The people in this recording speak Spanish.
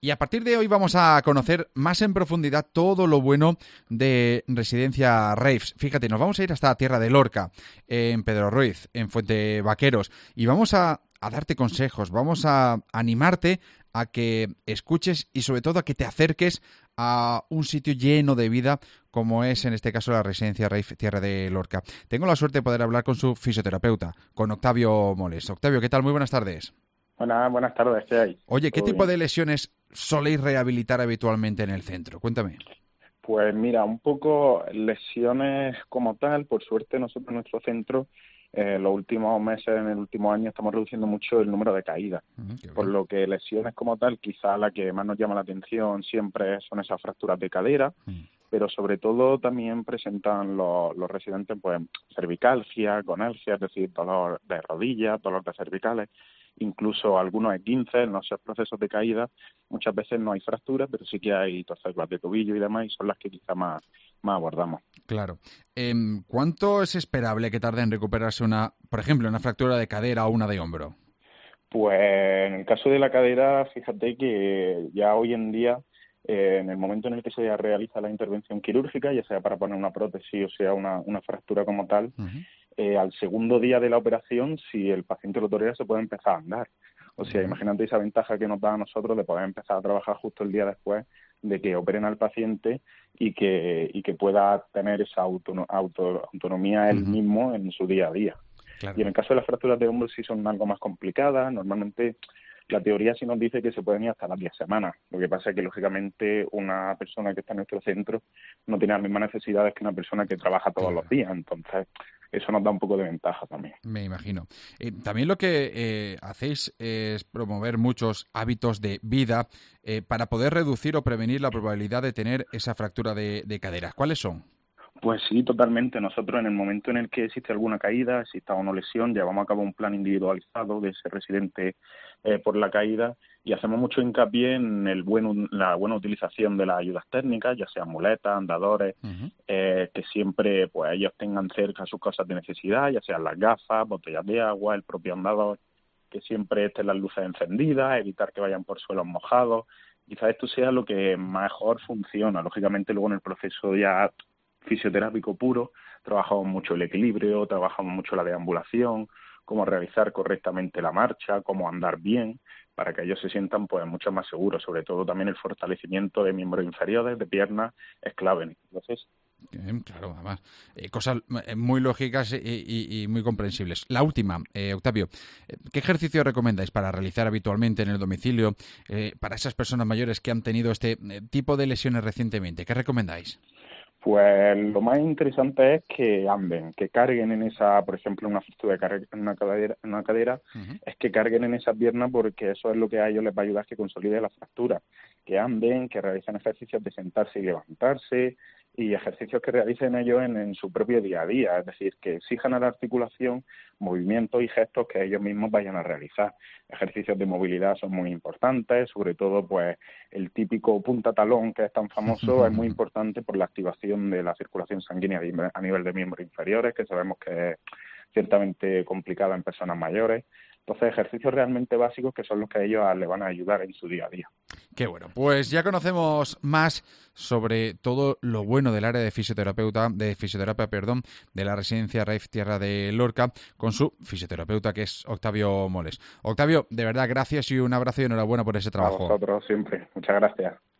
Y a partir de hoy vamos a conocer más en profundidad todo lo bueno de Residencia Raves. Fíjate, nos vamos a ir hasta Tierra de Lorca, en Pedro Ruiz, en Fuente Vaqueros, y vamos a darte consejos, vamos a animarte a que escuches y sobre todo a que te acerques a un sitio lleno de vida como es en este caso la Residencia Rave Tierra de Lorca. Tengo la suerte de poder hablar con su fisioterapeuta, con Octavio Moles. Octavio, ¿qué tal? Muy buenas tardes. Buenas tardes, ¿qué hay? Oye, ¿qué ¿Todo tipo bien? de lesiones soléis rehabilitar habitualmente en el centro? Cuéntame. Pues mira, un poco lesiones como tal, por suerte nosotros en nuestro centro, los últimos meses, en el último año, estamos reduciendo mucho el número de caídas, Qué por bien. lo que lesiones como tal, quizá la que más nos llama la atención siempre son esas fracturas de cadera, Mm. pero sobre todo también presentan los residentes pues cervicalgia, gonalgia, es decir, dolor de rodillas, dolor de cervicales, incluso algunos esguinces, no sé, procesos de caída. Muchas veces no hay fracturas, pero sí que hay torceduras de tobillo y demás, y son las que quizá más abordamos. Claro. ¿Cuánto es esperable que tarde en recuperarse por ejemplo, una fractura de cadera o una de hombro? Pues en el caso de la cadera, fíjate que ya hoy en día, en el momento en el que se realiza la intervención quirúrgica, ya sea para poner una prótesis o sea una fractura como tal, Ujú. al segundo día de la operación, si el paciente lo tolera, se puede empezar a andar. O sea, Ujú. imagínate esa ventaja que nos da a nosotros de poder empezar a trabajar justo el día después de que operen al paciente y que pueda tener esa autonomía él Ujú. mismo en su día a día. Y Claro. en el caso de las fracturas de hombro sí son algo más complicadas. Normalmente la teoría sí nos dice que se pueden ir hasta las 10 semanas. Lo que pasa es que, lógicamente, una persona que está en nuestro centro no tiene las mismas necesidades que una persona que trabaja todos los Claro. días. Entonces, eso nos da un poco de ventaja también. Me imagino. También lo que hacéis es promover muchos hábitos de vida para poder reducir o prevenir la probabilidad de tener esa fractura de cadera. ¿Cuáles son? Pues sí, totalmente. Nosotros en el momento en el que existe alguna caída, exista una lesión, llevamos a cabo un plan individualizado de ese residente por la caída y hacemos mucho hincapié en la buena utilización de las ayudas técnicas, ya sean muletas, andadores, Ujú. que siempre pues ellos tengan cerca sus cosas de necesidad, ya sean las gafas, botellas de agua, el propio andador, que siempre estén las luces encendidas, evitar que vayan por suelos mojados. Quizás esto sea lo que mejor funciona. Lógicamente luego en el proceso ya fisioterápico puro, trabajamos mucho el equilibrio, trabajamos mucho la deambulación, cómo realizar correctamente la marcha, cómo andar bien, para que ellos se sientan pues mucho más seguros. Sobre todo también el fortalecimiento de miembros inferiores, de piernas, es clave. Entonces, Claro, además, cosas muy lógicas y muy comprensibles. La última, Octavio, ¿qué ejercicio recomendáis para realizar habitualmente en el domicilio para esas personas mayores que han tenido este tipo de lesiones recientemente? ¿Qué recomendáis? pues lo más interesante es que anden, que carguen en esa, por ejemplo, una fractura en una cadera, Ujú. es que carguen en esa pierna porque eso es lo que a ellos les va a ayudar a que consolide la fractura. Que anden, que realicen ejercicios de sentarse y levantarse y ejercicios que realicen ellos en su propio día a día, es decir, que exijan a la articulación movimientos y gestos que ellos mismos vayan a realizar. Ejercicios de movilidad son muy importantes, sobre todo pues el típico punta talón que es tan famoso es muy importante por la activación de la circulación sanguínea a nivel de miembros inferiores, que sabemos que es ciertamente complicada en personas mayores. Entonces, ejercicios realmente básicos que son los que a ellos le van a ayudar en su día a día. Qué bueno, pues ya conocemos más sobre todo lo bueno del área de fisioterapia, perdón, de la Residencia Raif Tierra de Lorca, con su fisioterapeuta que es Octavio Moles. Octavio, de verdad, gracias y un abrazo y enhorabuena por ese A trabajo. vosotros siempre. Muchas gracias.